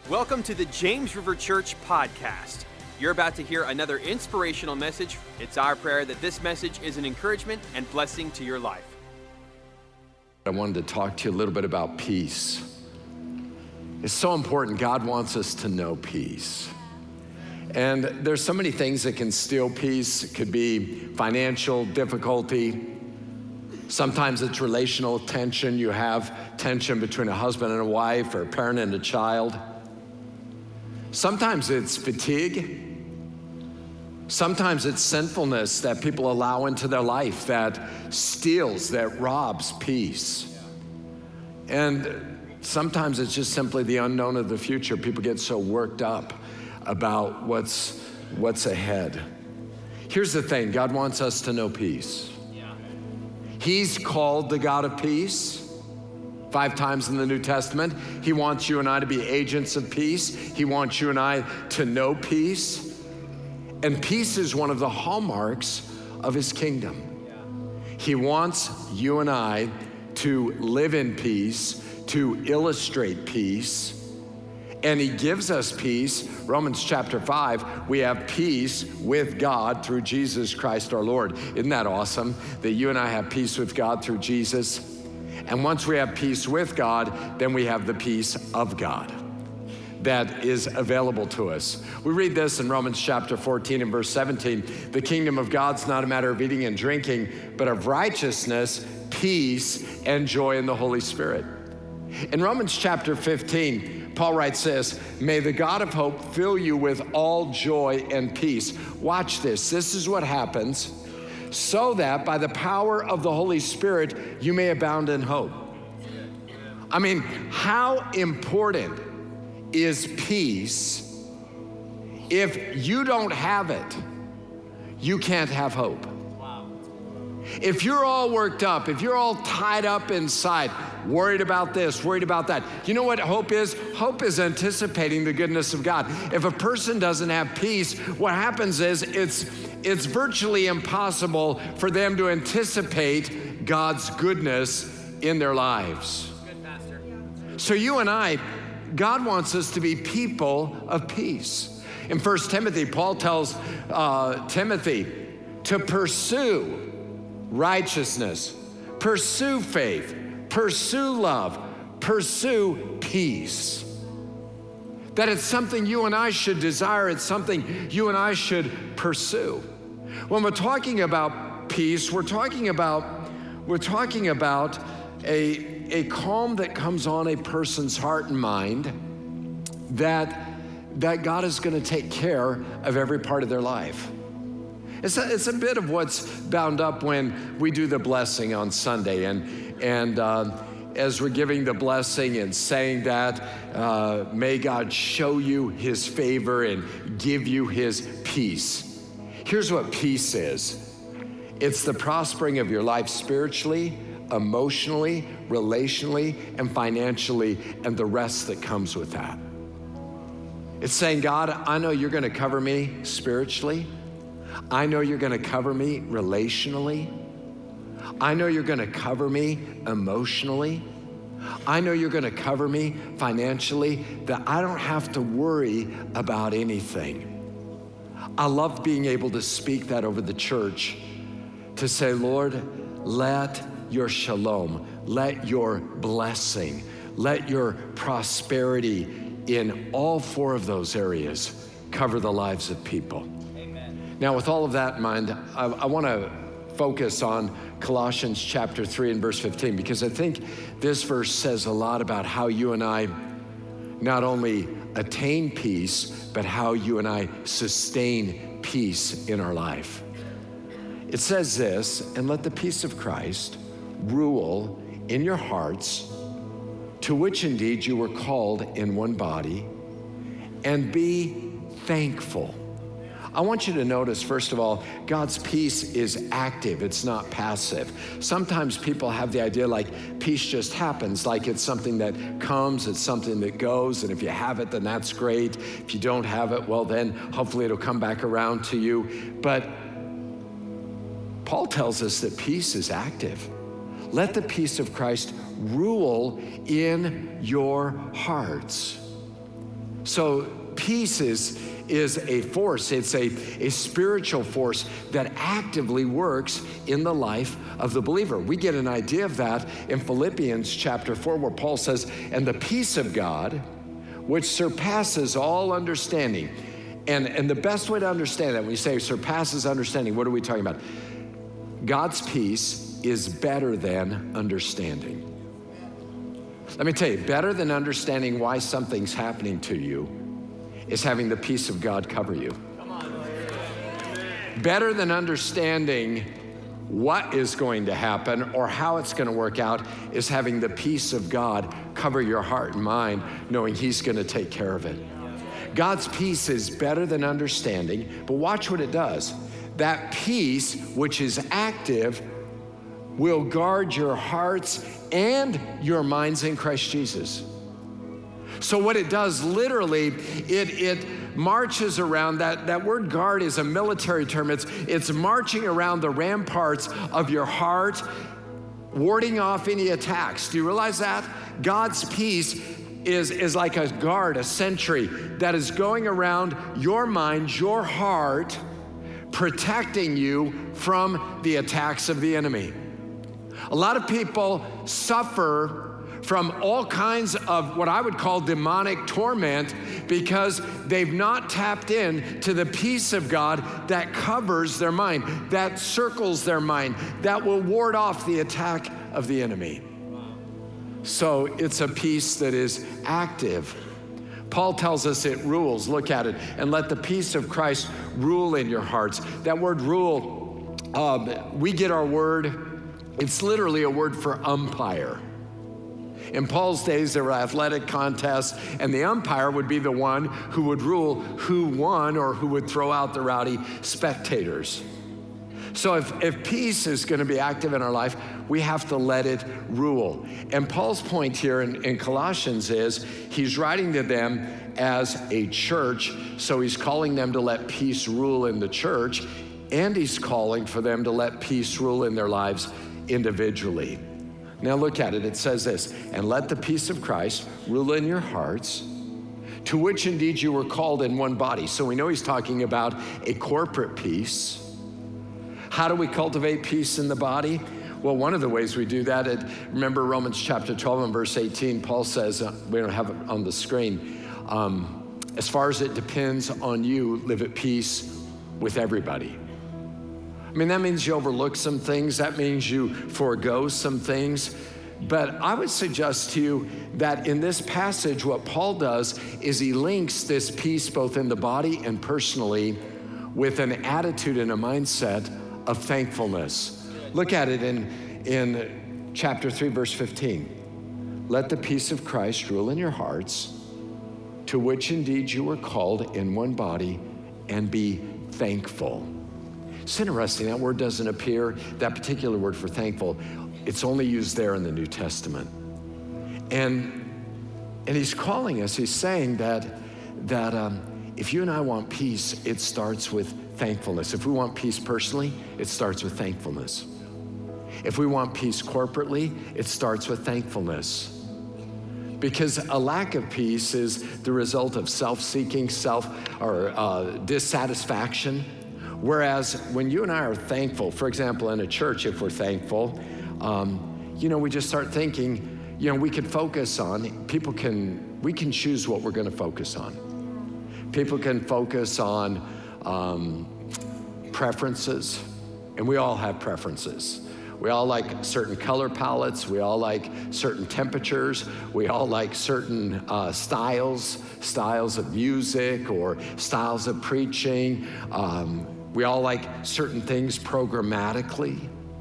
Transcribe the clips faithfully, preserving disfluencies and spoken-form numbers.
Welcome to the James River Church podcast. You're about to hear another inspirational message. It's our prayer that this message is an encouragement and blessing to your life. I wanted to talk to you a little bit about peace. It's so important. God wants us to know peace. And there's so many things that can steal peace. It could be financial difficulty. Sometimes it's relational tension. You have tension between a husband and a wife or a parent and a child. Sometimes it's fatigue. Sometimes it's sinfulness that people allow into their life that steals, that robs peace. And sometimes it's just simply the unknown of the future. People get so worked up about what's, what's ahead. Here's the thing, God wants us to know peace. He's called the God of peace. Five times in the New Testament. He wants you and I to be agents of peace. He wants you and I to know peace. And peace is one of the hallmarks of his kingdom. He wants you and I to live in peace, to illustrate peace. And he gives us peace. Romans chapter five, we have peace with God through Jesus Christ our Lord. Isn't that awesome that you and I have peace with God through Jesus? And once we have peace with God, then we have the peace of God that is available to us. We read this in Romans chapter fourteen and verse seventeen. The kingdom of God's not a matter of eating and drinking, but of righteousness, peace, and joy in the Holy Spirit. In Romans chapter fifteen, Paul writes this, may the God of hope fill you with all joy and peace. Watch this. This is what happens. So that by the power of the Holy Spirit, you may abound in hope. I mean, how important is peace? If you don't have it, you can't have hope. If you're all worked up, if you're all tied up inside, worried about this, worried about that, you know what hope is? Hope is anticipating the goodness of God. If a person doesn't have peace, what happens is it's it's virtually impossible for them to anticipate God's goodness in their lives. Good, Pastor. So you and I, God wants us to be people of peace. In First Timothy, Paul tells uh, Timothy to pursue righteousness, pursue faith, pursue love, pursue peace. That it's something you and I should desire, it's something you and I should pursue. When we're talking about peace, we're talking about, we're talking about a, a calm that comes on a person's heart and mind that, that God is gonna take care of every part of their life. It's a, it's a bit of what's bound up when we do the blessing on Sunday. And, and uh, as we're giving the blessing and saying that, uh, may God show you his favor and give you his peace. Here's what peace is. It's the prospering of your life spiritually, emotionally, relationally, and financially, and the rest that comes with that. It's saying, God, I know you're gonna cover me spiritually. I know you're gonna cover me relationally. I know you're gonna cover me emotionally. I know you're gonna cover me financially, that I don't have to worry about anything. I love being able to speak that over the church, to say, Lord, let your shalom, let your blessing, let your prosperity in all four of those areas cover the lives of people. Now, with all of that in mind, I, I want to focus on Colossians chapter three and verse fifteen, because I think this verse says a lot about how you and I not only attain peace, but how you and I sustain peace in our life. It says this, and let the peace of Christ rule in your hearts, to which indeed you were called in one body, and be thankful. I want you to notice, first of all, God's peace is active, it's not passive. Sometimes people have the idea like peace just happens, like it's something that comes, it's something that goes, and if you have it, then that's great. If you don't have it, well then, hopefully it'll come back around to you. But Paul tells us that peace is active. Let the peace of Christ rule in your hearts. So peace is, is a force. It's a, a spiritual force that actively works in the life of the believer. We get an idea of that in Philippians chapter four, where Paul says, and the peace of God, which surpasses all understanding. And, and the best way to understand that, when you say surpasses understanding, what are we talking about? God's peace is better than understanding. Let me tell you, better than understanding why something's happening to you is having the peace of God cover you. Come on. Better than understanding what is going to happen or how it's going to work out is having the peace of God cover your heart and mind, knowing He's going to take care of it. God's peace is better than understanding, but watch what it does. That peace, which is active, will guard your hearts and your minds in Christ Jesus. So what it does, literally, it, it marches around, that, that word guard is a military term. It's, it's marching around the ramparts of your heart, warding off any attacks. Do you realize that? God's peace is, is like a guard, a sentry that is going around your mind, your heart, protecting you from the attacks of the enemy. A lot of people suffer from all kinds of what I would call demonic torment because they've not tapped in to the peace of God that covers their mind, that circles their mind, that will ward off the attack of the enemy. So it's a peace that is active. Paul tells us it rules. Look at it. And let the peace of Christ rule in your hearts. That word rule, um, we get our word, it's literally a word for umpire. In Paul's days, there were athletic contests, and the umpire would be the one who would rule who won or who would throw out the rowdy spectators. So if, if peace is going to be active in our life, we have to let it rule. And Paul's point here in, in Colossians is he's writing to them as a church, so he's calling them to let peace rule in the church, and he's calling for them to let peace rule in their lives individually. Now look at it, it says this, and let the peace of Christ rule in your hearts, to which indeed you were called in one body. So we know he's talking about a corporate peace. How do we cultivate peace in the body? Well, one of the ways we do that, it, remember Romans chapter twelve and verse eighteen, Paul says, uh, we don't have it on the screen, um, as far as it depends on you, live at peace with everybody. I mean, that means you overlook some things. That means you forego some things. But I would suggest to you that in this passage, what Paul does is he links this peace both in the body and personally with an attitude and a mindset of thankfulness. Look at it in, in chapter three, verse fifteen. Let the peace of Christ rule in your hearts, to which indeed you were called in one body, and be thankful. It's interesting, that word doesn't appear, that particular word for thankful, it's only used there in the New Testament. And, and he's calling us, he's saying that, that um, if you and I want peace, it starts with thankfulness. If we want peace personally, it starts with thankfulness. If we want peace corporately, it starts with thankfulness. Because a lack of peace is the result of self-seeking, self, or uh, dissatisfaction. Whereas when you and I are thankful, for example, in a church, if we're thankful, um, you know, we just start thinking, you know, we can focus on, people can, we can choose what we're going to focus on. People can focus on um, preferences, and we all have preferences. We all like certain color palettes. We all like certain temperatures. We all like certain uh, styles, styles of music or styles of preaching. Um, We all like certain things programmatically.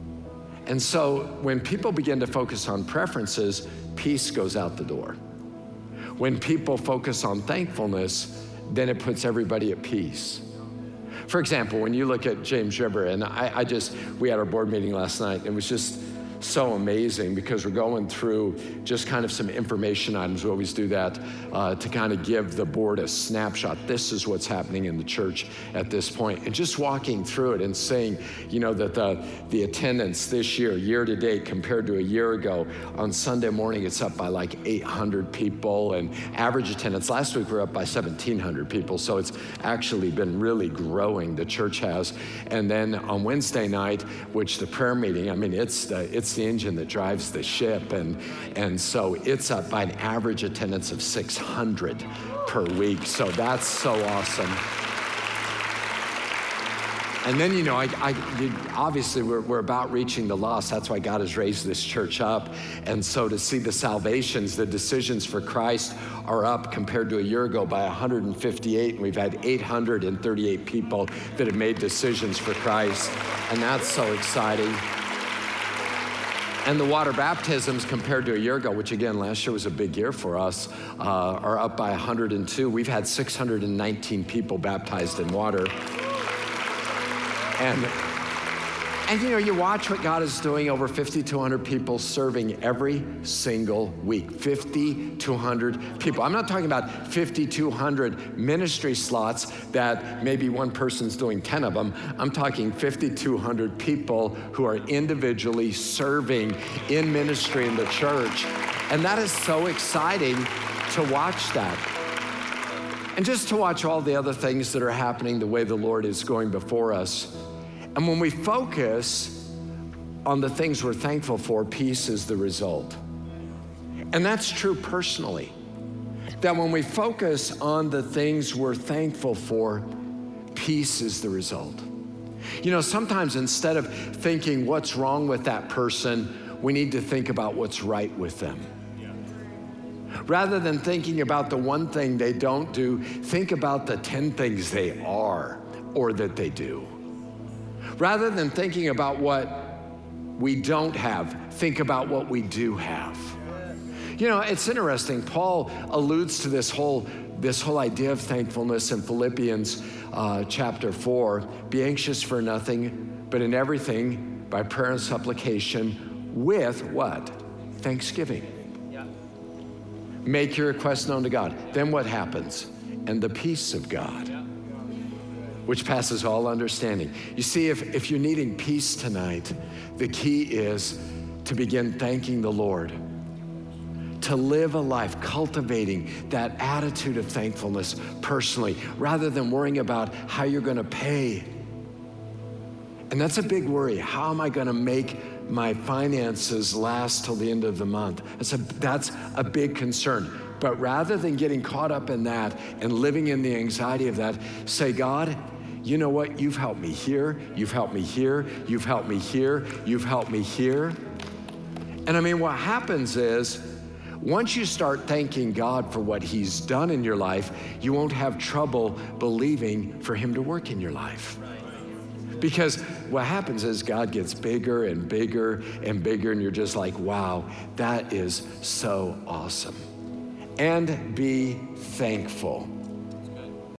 And so when people begin to focus on preferences, peace goes out the door. When people focus on thankfulness, then it puts everybody at peace. For example, when you look at James River, and I, I just, we had our board meeting last night, it was just so amazing because we're going through just kind of some information items. We always do that uh, to kind of give the board a snapshot. This is what's happening in the church at this point. And just walking through it and saying, you know, that the, the attendance this year, year to date, compared to a year ago, on Sunday morning, it's up by like eight hundred people. And average attendance, last week we were up by seventeen hundred people. So it's actually been really growing, the church has. And then on Wednesday night, which the prayer meeting, I mean, it's the, it's the engine that drives the ship. And, and so it's up by an average attendance of six hundred per week. So that's so awesome. And then, you know, I, I, you, obviously we're, we're about reaching the lost. That's why God has raised this church up. And so to see the salvations, the decisions for Christ are up compared to a year ago by one hundred fifty-eight. And we've had eight hundred thirty-eight people that have made decisions for Christ. And that's so exciting. And the water baptisms compared to a year ago, which again, last year was a big year for us, uh, are up by one hundred two. We've had six hundred nineteen people baptized in water. And, and you know, you watch what God is doing, over five thousand two hundred people serving every single week. five thousand two hundred people. I'm not talking about five thousand two hundred ministry slots that maybe one person's doing ten of them. I'm talking five thousand two hundred people who are individually serving in ministry in the church. And that is so exciting to watch that. And just to watch all the other things that are happening the way the Lord is going before us. And when we focus on the things we're thankful for, peace is the result. And that's true personally. That when we focus on the things we're thankful for, peace is the result. You know, sometimes instead of thinking what's wrong with that person, we need to think about what's right with them. Rather than thinking about the one thing they don't do, think about the ten things they are or that they do. Rather than thinking about what we don't have, think about what we do have. You know, it's interesting. Paul alludes to this whole, this whole idea of thankfulness in Philippians uh, chapter four. Be anxious for nothing, but in everything, by prayer and supplication, with what? Thanksgiving. Make your requests known to God. Then what happens? And the peace of God, which passes all understanding. You see, if, if you're needing peace tonight, the key is to begin thanking the Lord, to live a life cultivating that attitude of thankfulness personally, rather than worrying about how you're gonna pay. And that's a big worry. How am I gonna make my finances last till the end of the month? That's a, that's a big concern. But rather than getting caught up in that and living in the anxiety of that, say, God, you know what? You've helped me here, you've helped me here, you've helped me here, you've helped me here. And I mean, what happens is, once you start thanking God for what he's done in your life, you won't have trouble believing for him to work in your life. Because what happens is God gets bigger and bigger and bigger, and you're just like, wow, that is so awesome. And be thankful.